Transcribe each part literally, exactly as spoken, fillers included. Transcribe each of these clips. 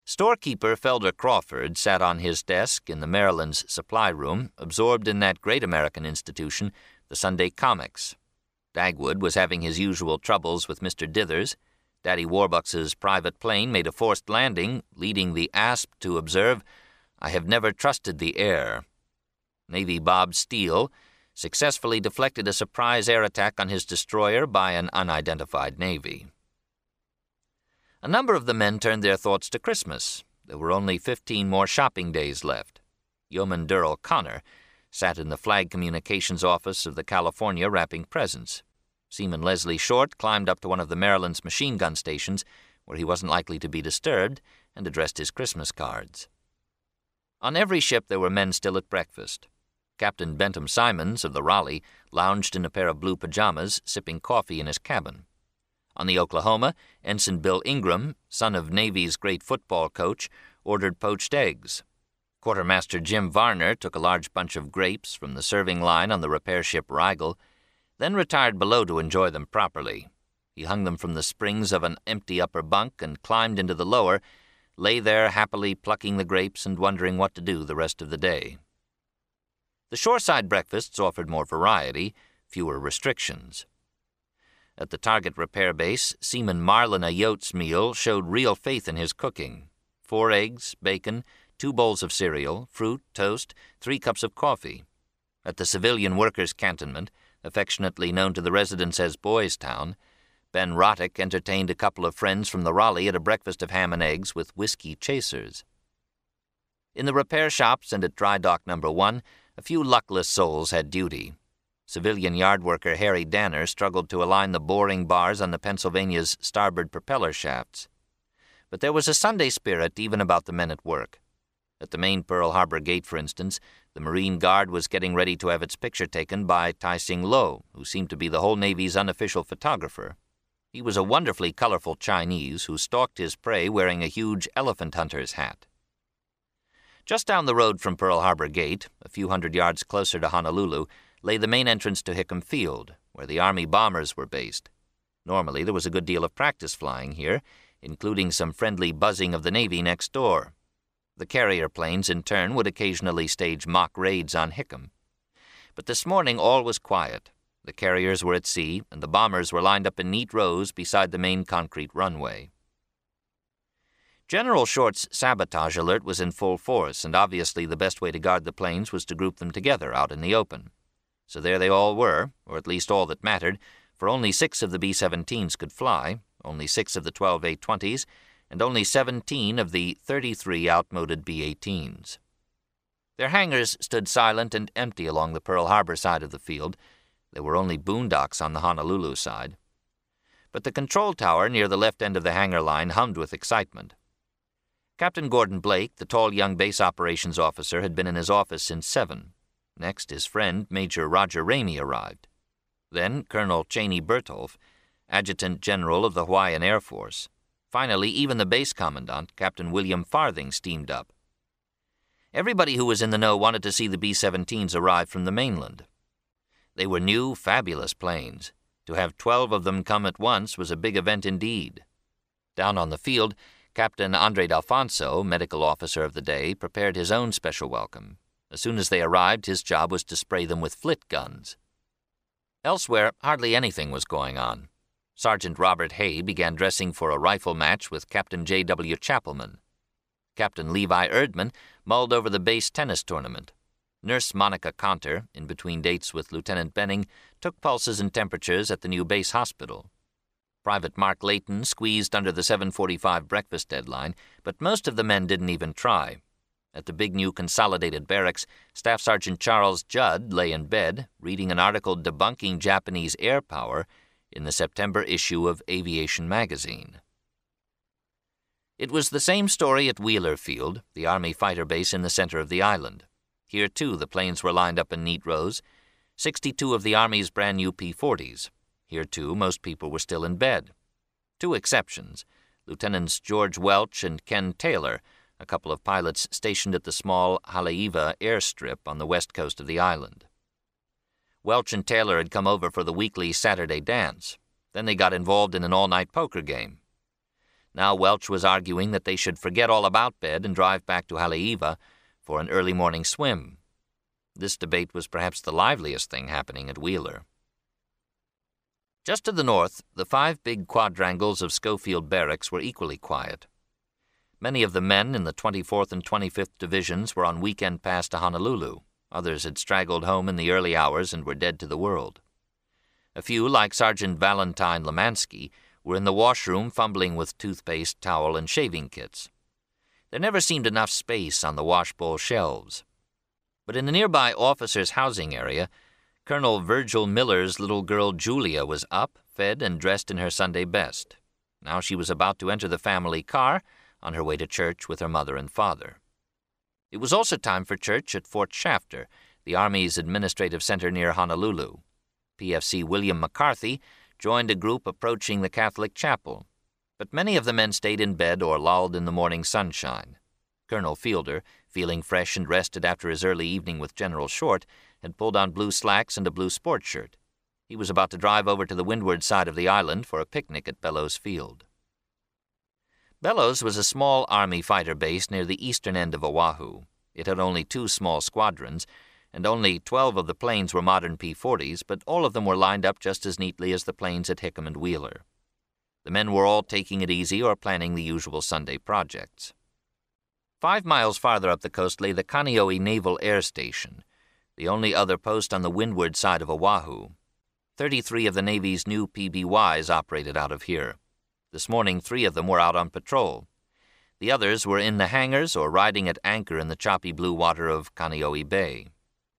Storekeeper Felder Crawford sat on his desk in the Maryland's supply room, absorbed in that great American institution, the Sunday Comics. Dagwood was having his usual troubles with Mister Dithers. Daddy Warbucks's private plane made a forced landing, leading the Asp to observe, "I have never trusted the air." Navy Bob Steele successfully deflected a surprise air attack on his destroyer by an unidentified Navy. A number of the men turned their thoughts to Christmas. There were only fifteen more shopping days left. Yeoman Durrell Connor sat in the Flag Communications office of the California wrapping presents. Seaman Leslie Short climbed up to one of the Maryland's machine gun stations, where he wasn't likely to be disturbed, and addressed his Christmas cards. On every ship there were men still at breakfast. Captain Bentham Simons of the Raleigh lounged in a pair of blue pajamas, sipping coffee in his cabin. On the Oklahoma, Ensign Bill Ingram, son of Navy's great football coach, ordered poached eggs. Quartermaster Jim Varner took a large bunch of grapes from the serving line on the repair ship Rigel, then retired below to enjoy them properly. He hung them from the springs of an empty upper bunk and climbed into the lower, lay there happily plucking the grapes and wondering what to do the rest of the day. The shoreside breakfasts offered more variety, fewer restrictions. At the target repair base, Seaman Marlon Ayote's meal showed real faith in his cooking. Four eggs, bacon, two bowls of cereal, fruit, toast, three cups of coffee. At the civilian workers' cantonment, affectionately known to the residents as Boys Town, Ben Roddick entertained a couple of friends from the Raleigh at a breakfast of ham and eggs with whiskey chasers. In the repair shops and at dry dock number one, a few luckless souls had duty. Civilian yard worker Harry Danner struggled to align the boring bars on the Pennsylvania's starboard propeller shafts. But there was a Sunday spirit even about the men at work. At the main Pearl Harbor gate, for instance, the Marine Guard was getting ready to have its picture taken by Tai Sing Lo, who seemed to be the whole Navy's unofficial photographer. He was a wonderfully colorful Chinese who stalked his prey wearing a huge elephant hunter's hat. Just down the road from Pearl Harbor Gate, a few hundred yards closer to Honolulu, lay the main entrance to Hickam Field, where the Army bombers were based. Normally there was a good deal of practice flying here, including some friendly buzzing of the Navy next door. The carrier planes, in turn, would occasionally stage mock raids on Hickam. But this morning all was quiet. The carriers were at sea, and the bombers were lined up in neat rows beside the main concrete runway. General Short's sabotage alert was in full force, and obviously the best way to guard the planes was to group them together out in the open. So there they all were, or at least all that mattered, for only six of the B seventeens could fly, only six of the twelve A twenties, and only seventeen of the thirty-three outmoded B eighteens. Their hangars stood silent and empty along the Pearl Harbor side of the field. There were only boondocks on the Honolulu side. But the control tower near the left end of the hangar line hummed with excitement. Captain Gordon Blake, the tall young base operations officer, had been in his office since seven. Next, his friend, Major Roger Ramey, arrived. Then Colonel Cheney Bertolf, Adjutant General of the Hawaiian Air Force. Finally, even the base commandant, Captain William Farthing, steamed up. Everybody who was in the know wanted to see the B seventeens arrive from the mainland. They were new, fabulous planes. To have twelve of them come at once was a big event indeed. Down on the field, Captain Andre D'Alfonso, medical officer of the day, prepared his own special welcome. As soon as they arrived, his job was to spray them with flit guns. Elsewhere, hardly anything was going on. Sergeant Robert Hay began dressing for a rifle match with Captain J W Chappelman. Captain Levi Erdman mulled over the base tennis tournament. Nurse Monica Conter, in between dates with Lieutenant Benning, took pulses and temperatures at the new base hospital. Private Mark Layton squeezed under the seven forty-five breakfast deadline, but most of the men didn't even try. At the big new consolidated barracks, Staff Sergeant Charles Judd lay in bed, reading an article debunking Japanese air power in the September issue of Aviation Magazine. It was the same story at Wheeler Field, the Army fighter base in the center of the island. Here, too, the planes were lined up in neat rows, sixty-two of the Army's brand-new P forties. Here, too, most people were still in bed. Two exceptions, Lieutenants George Welch and Ken Taylor, a couple of pilots stationed at the small Haleiwa airstrip on the west coast of the island. Welch and Taylor had come over for the weekly Saturday dance. Then they got involved in an all-night poker game. Now Welch was arguing that they should forget all about bed and drive back to Haleiwa for an early morning swim. This debate was perhaps the liveliest thing happening at Wheeler. Just to the north, the five big quadrangles of Schofield Barracks were equally quiet. Many of the men in the twenty-fourth and twenty-fifth Divisions were on weekend pass to Honolulu. Others had straggled home in the early hours and were dead to the world. A few, like Sergeant Valentine Lemansky, were in the washroom fumbling with toothpaste, towel, and shaving kits. There never seemed enough space on the washbowl shelves. But in the nearby officers' housing area, Colonel Virgil Miller's little girl Julia was up, fed, and dressed in her Sunday best. Now she was about to enter the family car on her way to church with her mother and father. It was also time for church at Fort Shafter, the Army's administrative center near Honolulu. P F C William McCarthy joined a group approaching the Catholic chapel, but many of the men stayed in bed or lolled in the morning sunshine. Colonel Fielder, feeling fresh and rested after his early evening with General Short, had pulled on blue slacks and a blue sports shirt. He was about to drive over to the windward side of the island for a picnic at Bellows Field. Bellows was a small Army fighter base near the eastern end of Oahu. It had only two small squadrons, and only twelve of the planes were modern P forties, but all of them were lined up just as neatly as the planes at Hickam and Wheeler. The men were all taking it easy or planning the usual Sunday projects. Five miles farther up the coast lay the Kaneohe Naval Air Station, the only other post on the windward side of Oahu. Thirty-three of the Navy's new P B Ys operated out of here. This morning, three of them were out on patrol. The others were in the hangars or riding at anchor in the choppy blue water of Kaneohe Bay.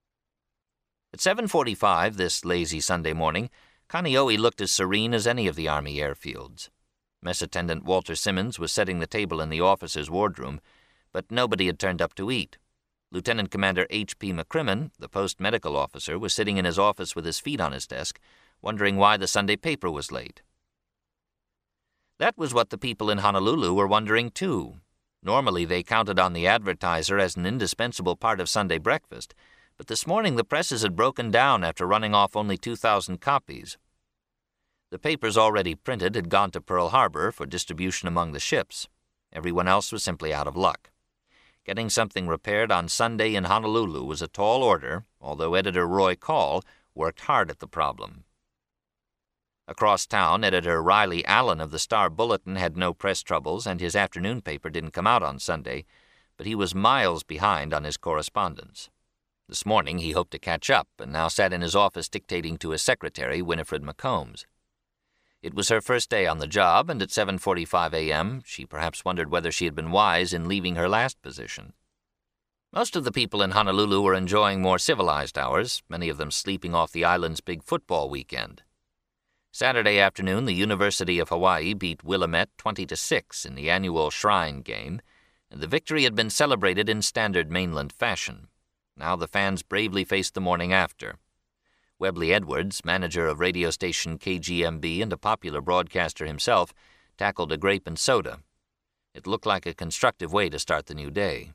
At seven forty-five this lazy Sunday morning, Kaneohe looked as serene as any of the Army airfields. Mess Attendant Walter Simmons was setting the table in the officers' wardroom, but nobody had turned up to eat. Lieutenant Commander H P McCrimmon, the post medical officer, was sitting in his office with his feet on his desk, wondering why the Sunday paper was late. That was what the people in Honolulu were wondering, too. Normally they counted on the advertiser as an indispensable part of Sunday breakfast, but this morning the presses had broken down after running off only two thousand copies. The papers already printed had gone to Pearl Harbor for distribution among the ships. Everyone else was simply out of luck. Getting something repaired on Sunday in Honolulu was a tall order, although editor Roy Call worked hard at the problem. Across town, editor Riley Allen of the Star Bulletin had no press troubles, and his afternoon paper didn't come out on Sunday, but he was miles behind on his correspondence. This morning he hoped to catch up, and now sat in his office dictating to his secretary, Winifred McCombs. It was her first day on the job, and at seven forty-five a.m. she perhaps wondered whether she had been wise in leaving her last position. Most of the people in Honolulu were enjoying more civilized hours, many of them sleeping off the island's big football weekend. Saturday afternoon, the University of Hawaii beat Willamette twenty to six in the annual Shrine Game, and the victory had been celebrated in standard mainland fashion. Now the fans bravely faced the morning after. Webley Edwards, manager of radio station K G M B and a popular broadcaster himself, tackled a grape and soda. It looked like a constructive way to start the new day.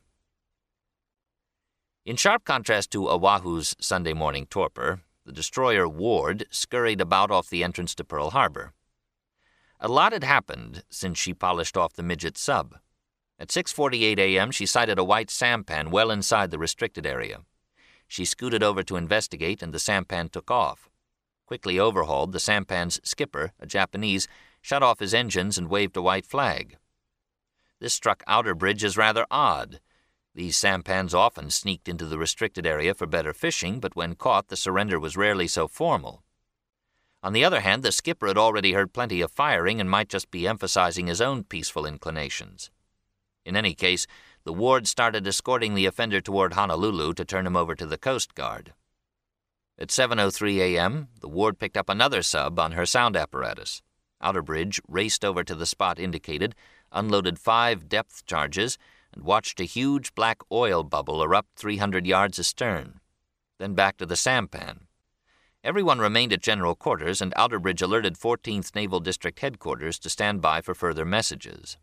In sharp contrast to Oahu's Sunday morning torpor, the destroyer Ward scurried about off the entrance to Pearl Harbor. A lot had happened since she polished off the midget sub. At six forty-eight a.m. she sighted a white sampan well inside the restricted area. She scooted over to investigate, and the sampan took off. Quickly overhauled, the sampan's skipper, a Japanese, shut off his engines and waved a white flag. This struck Outerbridge as rather odd. These sampans often sneaked into the restricted area for better fishing, but when caught, the surrender was rarely so formal. On the other hand, the skipper had already heard plenty of firing and might just be emphasizing his own peaceful inclinations. In any case, the Ward started escorting the offender toward Honolulu to turn him over to the Coast Guard. At seven oh three a.m., the Ward picked up another sub on her sound apparatus. Outerbridge raced over to the spot indicated, unloaded five depth charges, and watched a huge black oil bubble erupt three hundred yards astern. Then back to the sampan. Everyone remained at general quarters, and Outerbridge alerted fourteenth Naval District Headquarters to stand by for further messages.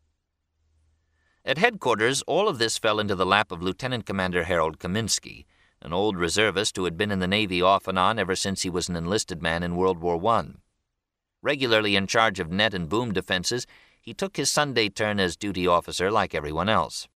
At headquarters, all of this fell into the lap of Lieutenant Commander Harold Kaminsky, an old reservist who had been in the Navy off and on ever since he was an enlisted man in World War One. Regularly in charge of net and boom defenses, he took his Sunday turn as duty officer like everyone else.